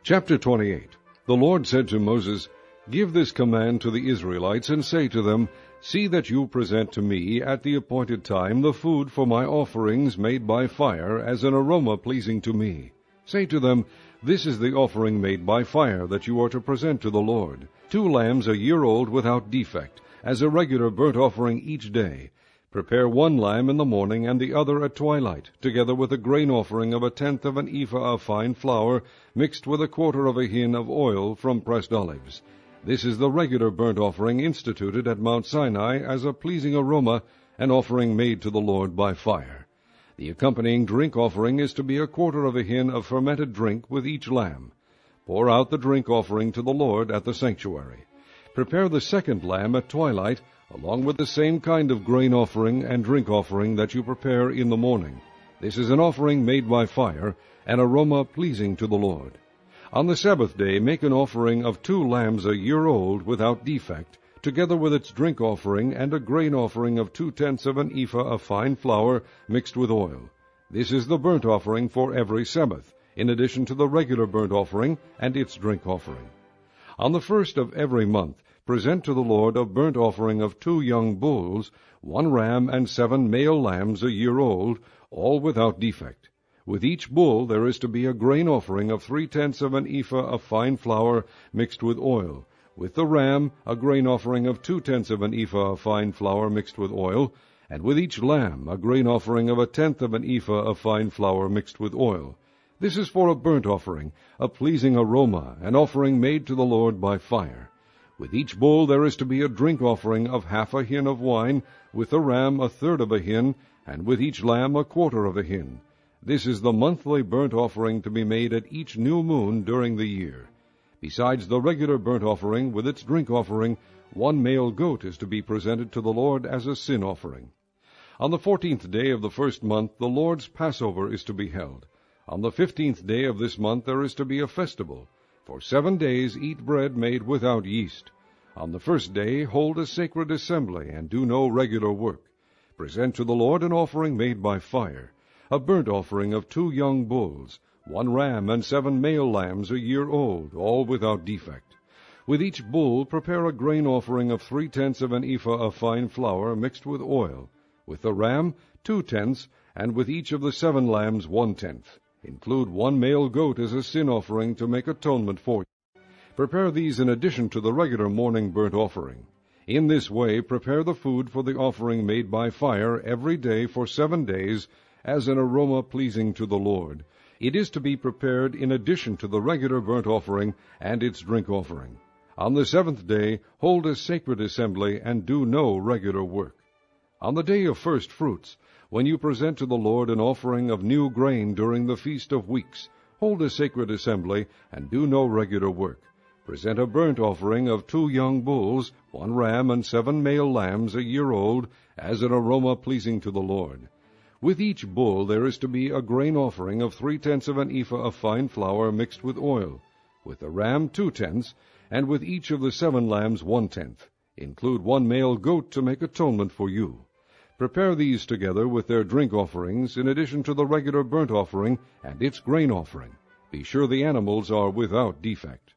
Chapter 28. The Lord said to Moses, Give this command to the Israelites, and say to them, See that you present to me at the appointed time the food for my offerings made by fire, as an aroma pleasing to me. Say to them, This is the offering made by fire that you are to present to the Lord. 2 lambs a year old without defect, as a regular burnt offering each day. Prepare 1 lamb in the morning, and the other at twilight, together with a grain offering of 1/10 of an ephah of fine flour, mixed with 1/4 of a hin of oil from pressed olives. This is the regular burnt offering instituted at Mount Sinai as a pleasing aroma, an offering made to the Lord by fire. The accompanying drink offering is to be 1/4 of a hin of fermented drink with each lamb. Pour out the drink offering to the Lord at the sanctuary. Prepare the 2nd lamb at twilight, along with the same kind of grain offering and drink offering that you prepare in the morning. This is an offering made by fire, an aroma pleasing to the Lord. On the Sabbath day make an offering of 2 lambs a year old without defect, together with its drink offering and a grain offering of 2/10 of an ephah of fine flour mixed with oil. This is the burnt offering for every Sabbath, in addition to the regular burnt offering and its drink offering. On the 1st of every month, present to the Lord a burnt offering of 2 young bulls, 1 ram, and 7 male lambs a year old, all without defect. With each bull there is to be a grain offering of 3/10 of an ephah of fine flour mixed with oil. With the ram, a grain offering of 2/10 of an ephah of fine flour mixed with oil, and with each lamb a grain offering of 1/10 of an ephah of fine flour mixed with oil. This is for a burnt offering, a pleasing aroma, an offering made to the Lord by fire. With each bull there is to be a drink offering of 1/2 a hin of wine, with the ram 1/3 of a hin, and with each lamb 1/4 of a hin. This is the monthly burnt offering to be made at each new moon during the year. Besides the regular burnt offering with its drink offering, 1 male goat is to be presented to the Lord as a sin offering. On the 14th day of the 1st month the Lord's Passover is to be held. On the 15th day of this month there is to be a festival. For 7 days eat bread made without yeast. On the 1st day hold a sacred assembly, and do no regular work. Present to the Lord an offering made by fire, a burnt offering of 2 young bulls, 1 ram, and 7 male lambs a year old, all without defect. With each bull prepare a grain offering of 3/10 of an ephah of fine flour mixed with oil. With the ram 2/10, and with each of the 7 lambs 1/10. Include 1 male goat as a sin offering to make atonement for you. Prepare these in addition to the regular morning burnt offering. In this way prepare the food for the offering made by fire every day for 7 days as an aroma pleasing to the Lord. It is to be prepared in addition to the regular burnt offering and its drink offering. On the 7th day hold a sacred assembly and do no regular work. On the day of first fruits, when you present to the Lord an offering of new grain during the Feast of Weeks, hold a sacred assembly, and do no regular work. Present a burnt offering of 2 young bulls, 1 ram, and 7 male lambs a year old, as an aroma pleasing to the Lord. With each bull there is to be a grain offering of 3/10 of an ephah of fine flour mixed with oil. With the ram 2/10, and with each of the 7 lambs 1/10. Include 1 male goat to make atonement for you. Prepare these together with their drink offerings, in addition to the regular burnt offering and its grain offering. Be sure the animals are without defect.